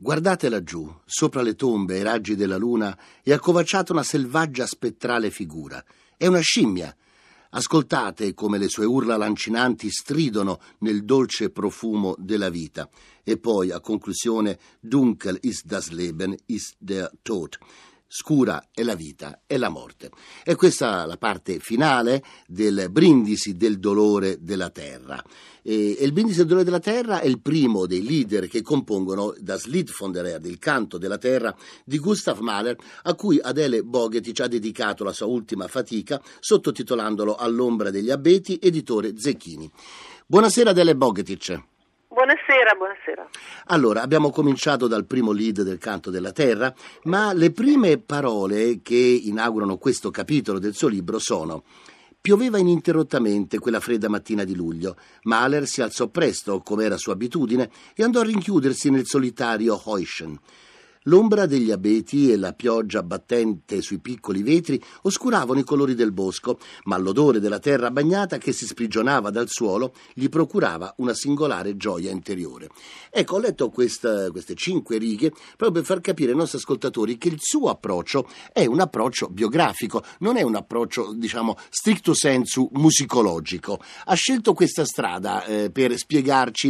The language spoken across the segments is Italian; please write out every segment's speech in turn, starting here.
Guardate laggiù, sopra le tombe e i raggi della luna, è accovacciata una selvaggia spettrale figura. È una scimmia. Ascoltate come le sue urla lancinanti stridono nel dolce profumo della vita. E poi, a conclusione, Dunkel ist das Leben, ist der Tod. Scura è la vita, è la morte. E questa è la parte finale del Brindisi del dolore della terra. E il Brindisi del dolore della terra è il primo dei leader che compongono Das Lied von der Erde, il canto della terra di Gustav Mahler, a cui Adele Bogetic ha dedicato la sua ultima fatica, sottotitolandolo All'ombra degli abeti, editore Zecchini. Buonasera Adele Bogetic. Buonasera. Allora, abbiamo cominciato dal primo lead del canto della terra, ma le prime parole che inaugurano questo capitolo del suo libro sono: pioveva ininterrottamente quella fredda mattina di luglio. Mahler si alzò presto, come era sua abitudine, e andò a rinchiudersi nel solitario Heuschen. L'ombra degli abeti e la pioggia battente sui piccoli vetri oscuravano i colori del bosco, ma l'odore della terra bagnata che si sprigionava dal suolo gli procurava una singolare gioia interiore. Ecco, ho letto queste 5 righe proprio per far capire ai nostri ascoltatori che il suo approccio è un approccio biografico, non è un approccio, stricto sensu musicologico. Ha scelto questa strada per spiegarci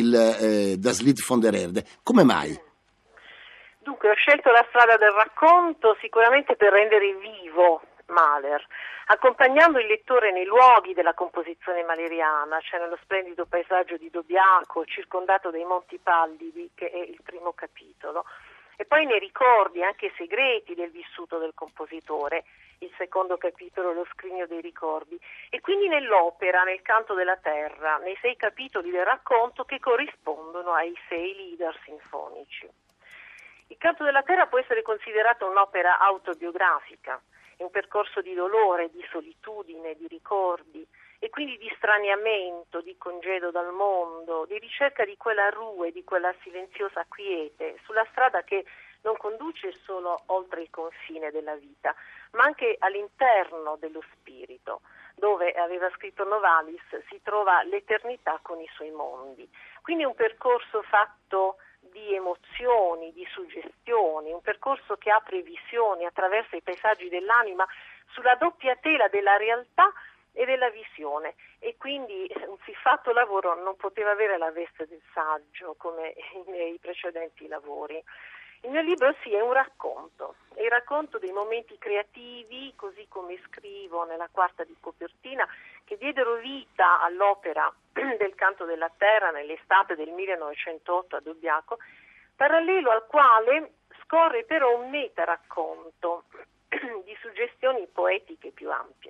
il Das Lied von der Erde. Come mai? Dunque, ho scelto la strada del racconto sicuramente per rendere vivo Mahler, accompagnando il lettore nei luoghi della composizione mahleriana, cioè nello splendido paesaggio di Dobiaco, circondato dai Monti Pallidi, che è il primo capitolo, e poi nei ricordi anche segreti del vissuto del compositore, il secondo capitolo, lo scrigno dei ricordi, e quindi nell'opera, nel canto della terra, nei 6 capitoli del racconto che corrispondono ai 6 leader sinfonici. Il canto della terra può essere considerato un'opera autobiografica, un percorso di dolore, di solitudine, di ricordi e quindi di straniamento, di congedo dal mondo, di ricerca di quella rue, di quella silenziosa quiete, sulla strada che non conduce solo oltre il confine della vita, ma anche all'interno dello spirito, dove, aveva scritto Novalis, si trova l'eternità con i suoi mondi. Quindi un percorso fatto di emozioni, di suggestioni, un percorso che apre visioni attraverso i paesaggi dell'anima sulla doppia tela della realtà e della visione, e quindi un siffatto lavoro non poteva avere la veste del saggio come i miei precedenti lavori. Il mio libro è un racconto, è il racconto dei momenti creativi, così come scrivo nella quarta di copertina, che diedero vita all'opera del canto della terra nell'estate del 1908 a Dobiaco, parallelo al quale scorre però un metaracconto di suggestioni poetiche più ampie,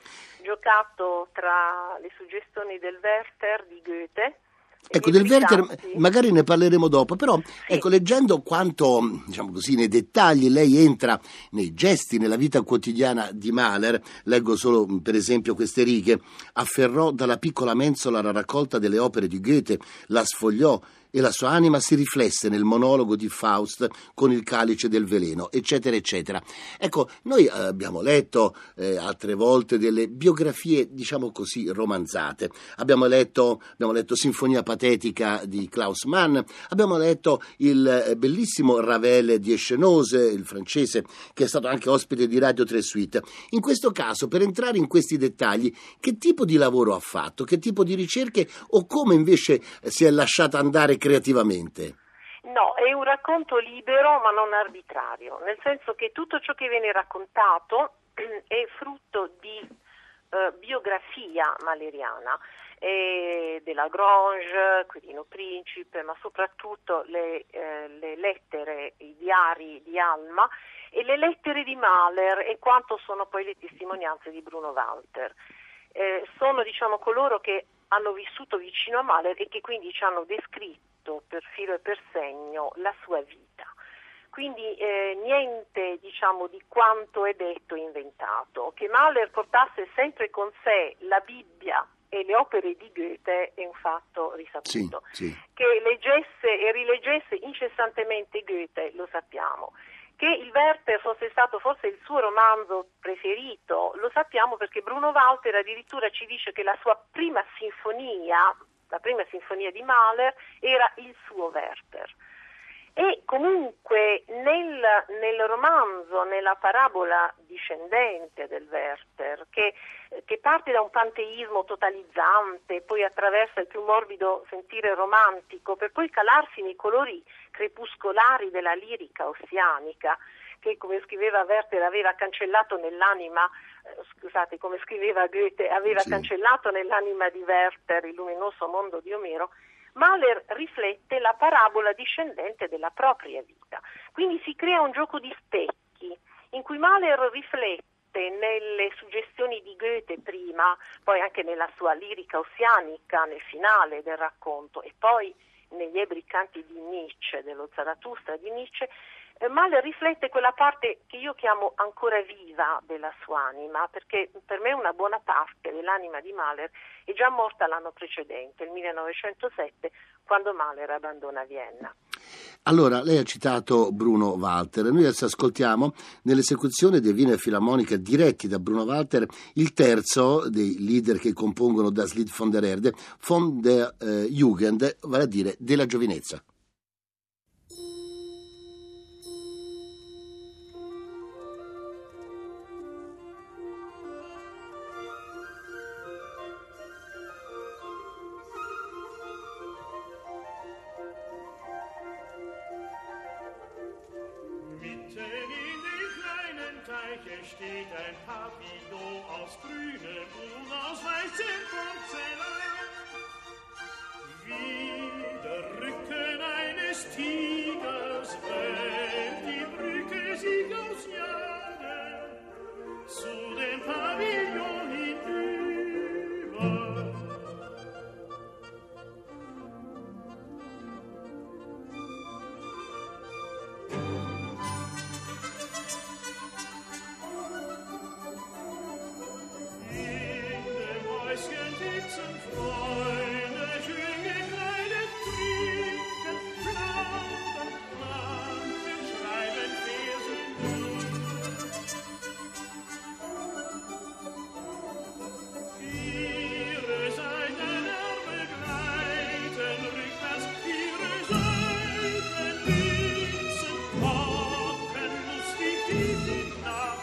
giocato tra le suggestioni del Werther di Goethe. Ecco, del Werther magari ne parleremo dopo, però ecco, leggendo quanto, nei dettagli lei entra nei gesti, nella vita quotidiana di Mahler, leggo solo per esempio queste righe: afferrò dalla piccola mensola la raccolta delle opere di Goethe, la sfogliò e la sua anima si riflesse nel monologo di Faust con il calice del veleno, eccetera, eccetera. Ecco, noi abbiamo letto altre volte delle biografie, romanzate. Abbiamo letto Sinfonia patetica di Klaus Mann, abbiamo letto il bellissimo Ravel di Echenose, il francese, che è stato anche ospite di Radio 3 Suite. In questo caso, per entrare in questi dettagli, che tipo di lavoro ha fatto? Che tipo di ricerche, o come invece si è lasciata andare creativamente? No, è un racconto libero ma non arbitrario, nel senso che tutto ciò che viene raccontato è frutto di biografia mahleriana, della Grange, Quirino Principe, ma soprattutto le lettere, i diari di Alma e le lettere di Mahler, e quanto sono poi le testimonianze di Bruno Walter. Sono coloro che hanno vissuto vicino a Mahler e che quindi ci hanno descritto per filo e per segno la sua vita. Quindi niente di quanto è detto e inventato. Che Mahler portasse sempre con sé la Bibbia e le opere di Goethe è un fatto risaputo. Sì. Che leggesse e rileggesse incessantemente Goethe lo sappiamo. Che il Werther fosse stato forse il suo romanzo preferito lo sappiamo, perché Bruno Walter addirittura ci dice che la sua prima sinfonia, la prima sinfonia di Mahler, era il suo Werther. E comunque nel romanzo, nella parabola discendente del Werther, che parte da un panteismo totalizzante, poi attraversa il più morbido sentire romantico, per poi calarsi nei colori crepuscolari della lirica ossianica, che, come scriveva Werther, aveva cancellato nell'anima, come scriveva Goethe, aveva cancellato nell'anima di Werther il luminoso mondo di Omero. Mahler riflette la parabola discendente della propria vita. Quindi si crea un gioco di specchi in cui Mahler riflette nelle suggestioni di Goethe prima, poi anche nella sua lirica ossianica nel finale del racconto e poi negli ebri canti di Nietzsche, dello Zarathustra di Nietzsche. Mahler riflette quella parte che io chiamo ancora viva della sua anima, perché per me una buona parte dell'anima di Mahler è già morta l'anno precedente, il 1907, quando Mahler abbandona Vienna. Allora, lei ha citato Bruno Walter, noi adesso ascoltiamo nell'esecuzione dei Wiener Philharmoniker diretti da Bruno Walter il terzo dei leader che compongono Das Lied von der Erde, von der Jugend, vale a dire della giovinezza. Steht ein Papillon aus grünem und aus weißem Porzellan, wie der Rücken eines Tigers, wenn die Brücke sich ausjagt, zu dem Pavillon hinüber. Freunde, schön gekleidet, trinken, plaudern, planten, schreiben Versen. Ihre Seiten begleiten, rückwärts ihre Seiten blitzen, hocken lustig die Nacht.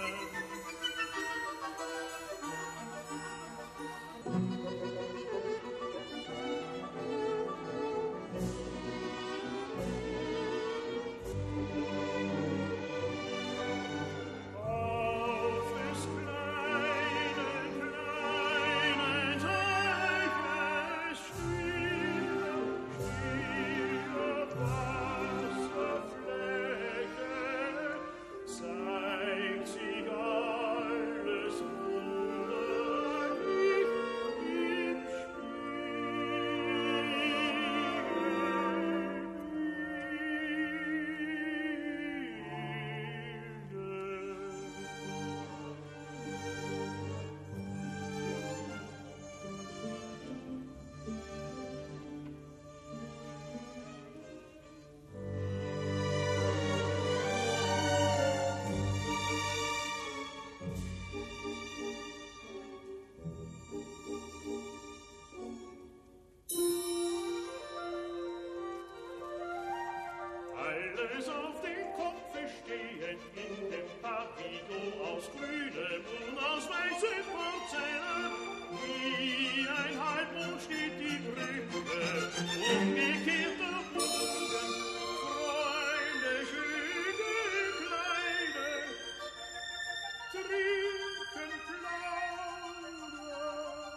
Alles auf dem Kopfe stehend in dem Papillon aus grünem und aus weißem Porzellan. Wie ein Halbmond steht die Brücke, umgekehrter Bogen. Freunde, schön gekleidet, trinken, plaudern.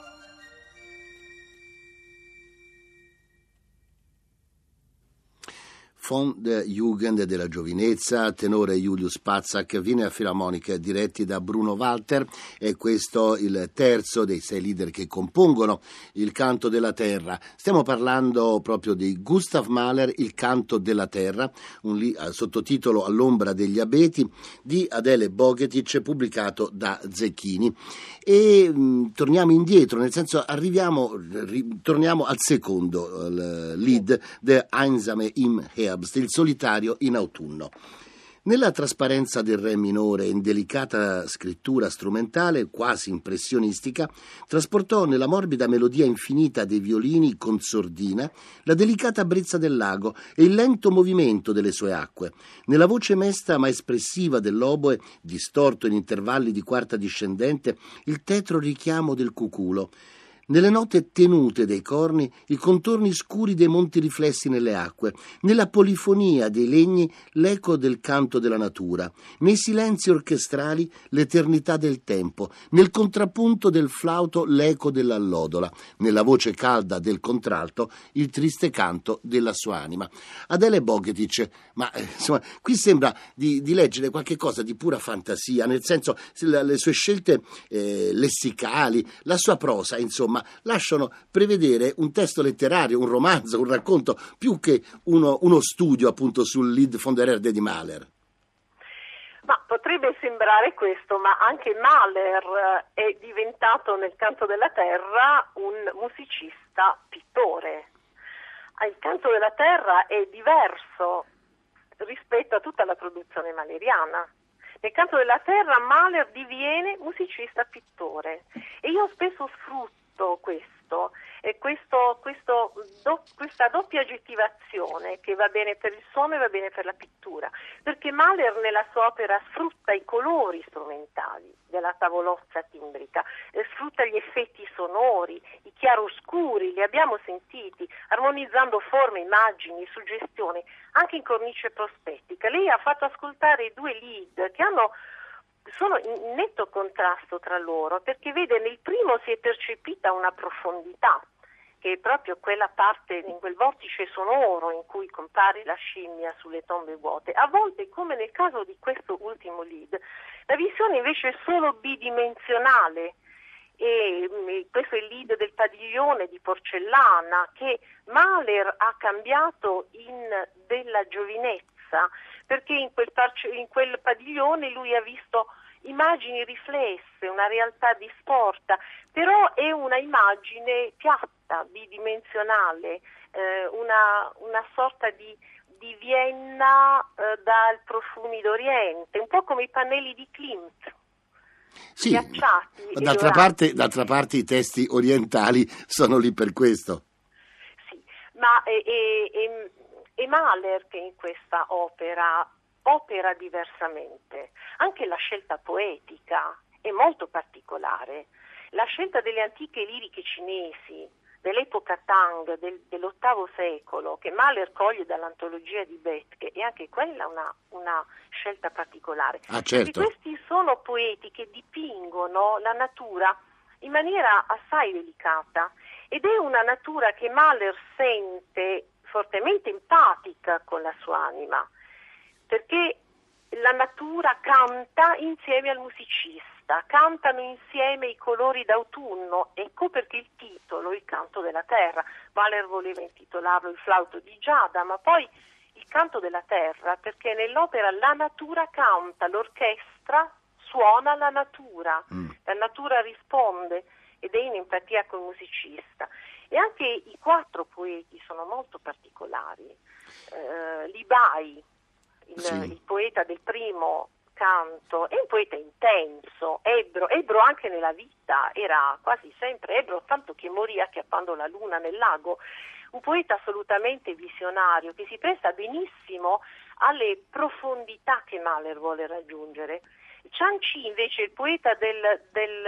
Von der Jugend della giovinezza, tenore Julius Patzak, Wiener Philharmoniker diretti da Bruno Walter, e questo il terzo dei 6 leader che compongono il Canto della Terra. Stiamo parlando proprio di Gustav Mahler, il Canto della Terra, un sottotitolo All'ombra degli abeti di Adele Bogetic, pubblicato da Zecchini. E torniamo indietro, nel senso torniamo al secondo lead, Der Einsame im Herbst, il solitario in autunno. Nella trasparenza del re minore, in delicata scrittura strumentale, quasi impressionistica, trasportò nella morbida melodia infinita dei violini con sordina la delicata brezza del lago e il lento movimento delle sue acque. Nella voce mesta ma espressiva dell'oboe, distorto in intervalli di quarta discendente, il tetro richiamo del cuculo. Nelle note tenute dei corni, i contorni scuri dei monti riflessi nelle acque, nella polifonia dei legni l'eco del canto della natura, nei silenzi orchestrali l'eternità del tempo, nel contrappunto del flauto l'eco dell'allodola, nella voce calda del contralto il triste canto della sua anima. Adele Bogetic, ma insomma, qui sembra di leggere qualche cosa di pura fantasia, nel senso le sue scelte lessicali, la sua prosa, insomma, lasciano prevedere un testo letterario, un romanzo, un racconto, più che uno studio appunto sul Lied von der Erde di Mahler. Ma potrebbe sembrare questo, ma anche Mahler è diventato nel Canto della Terra un musicista pittore. Il Canto della Terra è diverso rispetto a tutta la produzione mahleriana. Nel Canto della Terra Mahler diviene musicista pittore e io spesso sfrutto questa doppia aggettivazione che va bene per il suono e va bene per la pittura, perché Mahler nella sua opera sfrutta i colori strumentali della tavolozza timbrica, sfrutta gli effetti sonori, i chiaroscuri, li abbiamo sentiti, armonizzando forme, immagini, suggestioni, anche in cornice prospettica. Lei ha fatto ascoltare 2 lead che sono in netto contrasto tra loro, perché vede, nel primo si è percepita una profondità, che è proprio quella parte, in quel vortice sonoro in cui compare la scimmia sulle tombe vuote. A volte, come nel caso di questo ultimo lead, la visione invece è solo bidimensionale, e questo è il lead del padiglione di porcellana che Mahler ha cambiato in della giovinezza, perché in quel padiglione lui ha visto immagini riflesse, una realtà distorta, però è una immagine piatta, bidimensionale, una sorta di Vienna dal profumi d'Oriente, un po' come i pannelli di Klimt. Sì, ghiacciati. d'altra parte i testi orientali sono lì per questo. Sì, ma è Mahler che in questa opera diversamente. Anche la scelta poetica è molto particolare. La scelta delle antiche liriche cinesi dell'epoca Tang dell'VIII secolo, che Mahler coglie dall'antologia di Bethge, è anche quella una scelta particolare. Ah, certo. Perché questi sono poeti che dipingono la natura in maniera assai delicata, ed è una natura che Mahler sente fortemente empatica con la sua anima, perché la natura canta insieme al musicista, cantano insieme i colori d'autunno. Ecco perché il titolo, Il Canto della Terra. Mahler voleva intitolarlo Il Flauto di Giada, ma poi Il Canto della Terra, perché nell'opera la natura canta, l'orchestra suona la natura risponde ed è in empatia col musicista. E anche i 4 poeti sono molto particolari. Libai, il poeta del primo canto, è un poeta intenso. Ebbro anche nella vita era quasi sempre Ebbro, tanto che morì acchiappando la luna nel lago. Un poeta assolutamente visionario, che si presta benissimo alle profondità che Mahler vuole raggiungere. Cianci invece, il poeta del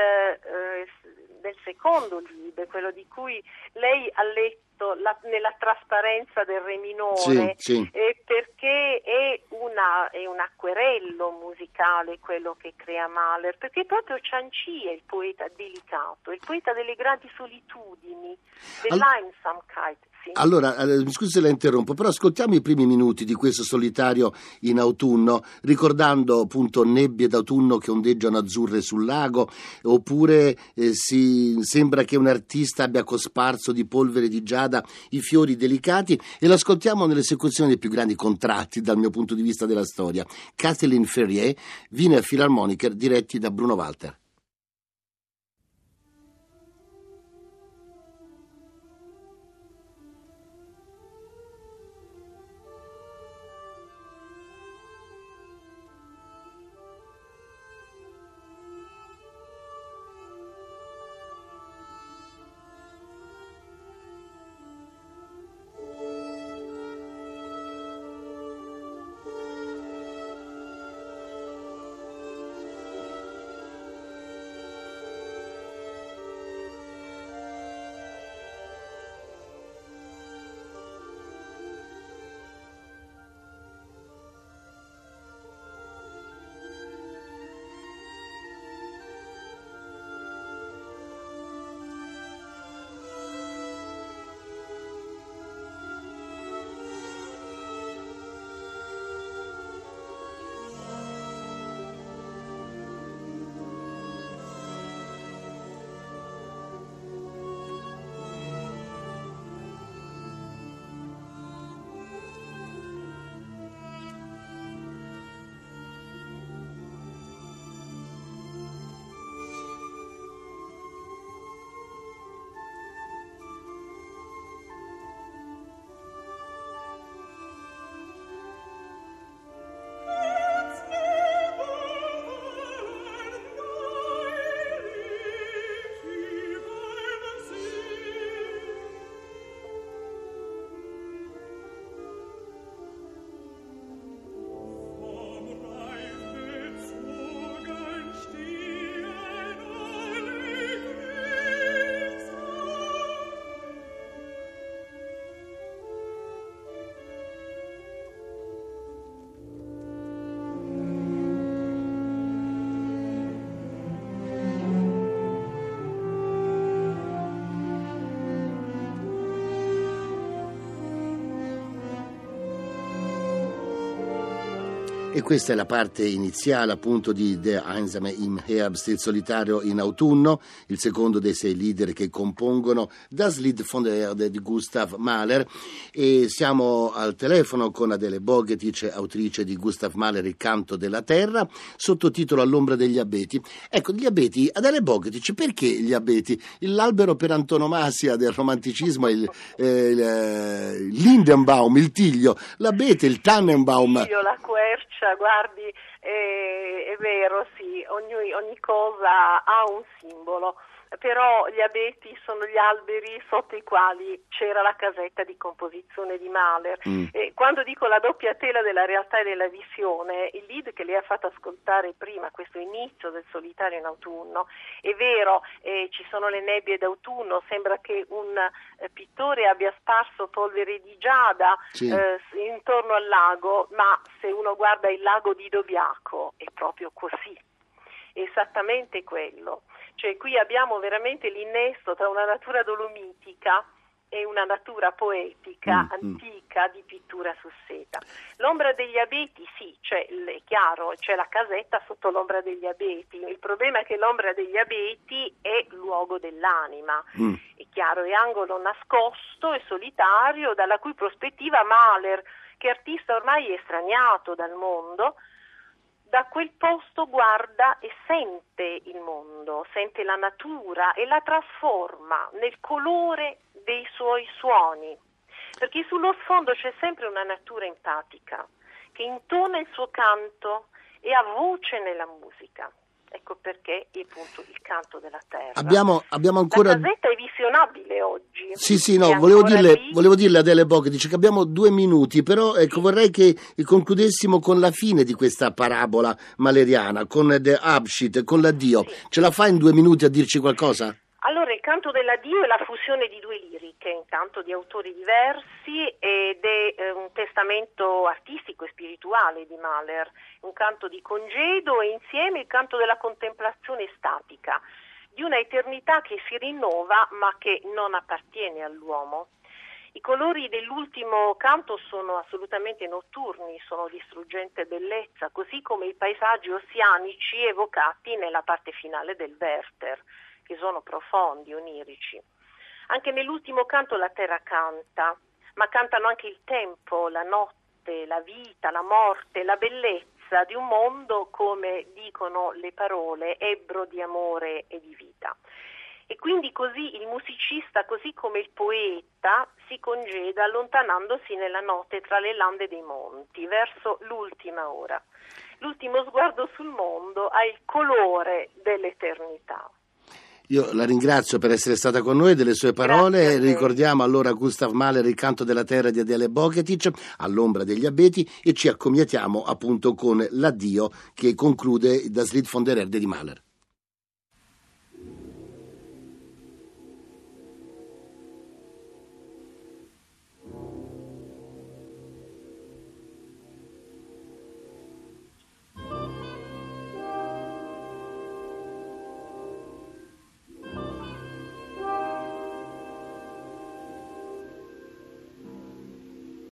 secondo libro, quello di cui lei ha letto nella trasparenza del re minore, sì. perché è un acquerello musicale quello che crea Mahler, perché proprio Cianci è il poeta delicato, il poeta delle grandi solitudini, dell'Einsamkeit. Sì. Allora, mi scusi se la interrompo, però ascoltiamo i primi minuti di questo solitario in autunno, ricordando appunto nebbie d'autunno che ondeggiano azzurre sul lago, oppure sembra che un artista abbia cosparso di polvere di giada i fiori delicati, e lo ascoltiamo nell'esecuzione dei più grandi contratti dal mio punto di vista della storia, Kathleen Ferrier, Wiener Philharmoniker, diretti da Bruno Walter. E questa è la parte iniziale appunto di Der Einsame im Herbst, il solitario in autunno, il secondo dei 6 leader che compongono Das Lied von der Erde di Gustav Mahler, e siamo al telefono con Adele Bogetic, autrice di Gustav Mahler Il canto della terra, sottotitolo All'ombra degli abeti. Ecco, gli abeti, Adele Bogetic, perché gli abeti? L'albero per antonomasia del romanticismo è il Lindenbaum, il tiglio, l'abete, il Tannenbaum. Il tiglio, la quercia. Guardi, è vero, sì, ogni cosa ha un simbolo, però gli abeti sono gli alberi sotto i quali c'era la casetta di composizione di Mahler. E quando dico la doppia tela della realtà e della visione, il lead che lei ha fatto ascoltare prima, questo inizio del solitario in autunno, è vero, ci sono le nebbie d'autunno, sembra che un pittore abbia sparso polvere di giada intorno al lago, ma se uno guarda il lago di Dobiaco è proprio così, è esattamente quello. Cioè qui abbiamo veramente l'innesto tra una natura dolomitica e una natura poetica antica di pittura su seta. L'ombra degli abeti, sì, cioè, è chiaro, c'è la casetta sotto l'ombra degli abeti. Il problema è che l'ombra degli abeti è luogo dell'anima, è chiaro, è angolo nascosto e solitario dalla cui prospettiva Mahler, che artista ormai estraniato dal mondo, da quel posto guarda e sente il mondo, sente la natura e la trasforma nel colore dei suoi suoni, perché sullo sfondo c'è sempre una natura empatica che intona il suo canto e ha voce nella musica. Ecco perché è appunto il canto della terra. Abbiamo ancora... La casetta è visionabile oggi. Sì, no, volevo dirle Adele Bogetic che abbiamo 2 minuti, però ecco, vorrei che concludessimo con la fine di questa parabola maleriana, con The Abschied, con l'addio. Sì. Ce la fa in 2 minuti a dirci qualcosa? Allora, il canto dell'addio è la fusione di 2 liriche, un canto di autori diversi ed è un testamento artistico e spirituale di Mahler, un canto di congedo e insieme il canto della contemplazione estatica, di una eternità che si rinnova ma che non appartiene all'uomo. I colori dell'ultimo canto sono assolutamente notturni, sono di struggente bellezza, così come i paesaggi ossianici evocati nella parte finale del Werther, che sono profondi, onirici. Anche nell'ultimo canto la terra canta, ma cantano anche il tempo, la notte, la vita, la morte, la bellezza di un mondo, come dicono le parole, ebbro di amore e di vita. E quindi così il musicista, così come il poeta, si congeda allontanandosi nella notte tra le lande dei monti, verso l'ultima ora. L'ultimo sguardo sul mondo ha il colore dell'eternità. Io la ringrazio per essere stata con noi, delle sue parole. Ricordiamo allora Gustav Mahler, Il canto della terra di Adele Bogetic, All'ombra degli abeti, e ci accomiatiamo appunto con l'addio che conclude Das Lied von der Erde di Mahler.